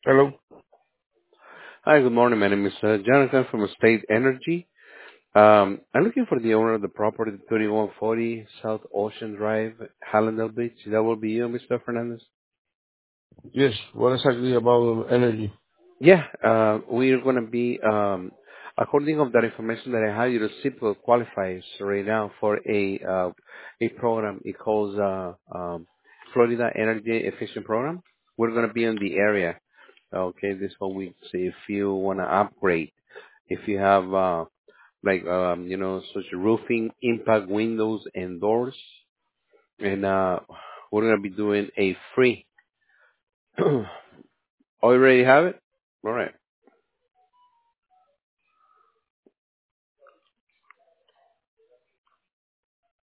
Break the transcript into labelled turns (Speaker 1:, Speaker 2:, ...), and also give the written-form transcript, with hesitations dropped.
Speaker 1: Hello.
Speaker 2: Hi, good morning. My name is Jonathan from State Energy. I'm looking for the owner of the property, 3140 South Ocean Drive, Hallandale Beach. That will be you, Mr. Fernandez?
Speaker 1: Yes. What exactly about energy?
Speaker 2: Yeah, we're going to be, according of that information that I have, your SIPCO qualifies right now for a program. It calls Florida Energy Efficient Program. We're going to be in the area. Okay, this one week. So if you want to upgrade, if you have such roofing, impact windows and doors. And we're gonna be doing a free. Already have it? All right.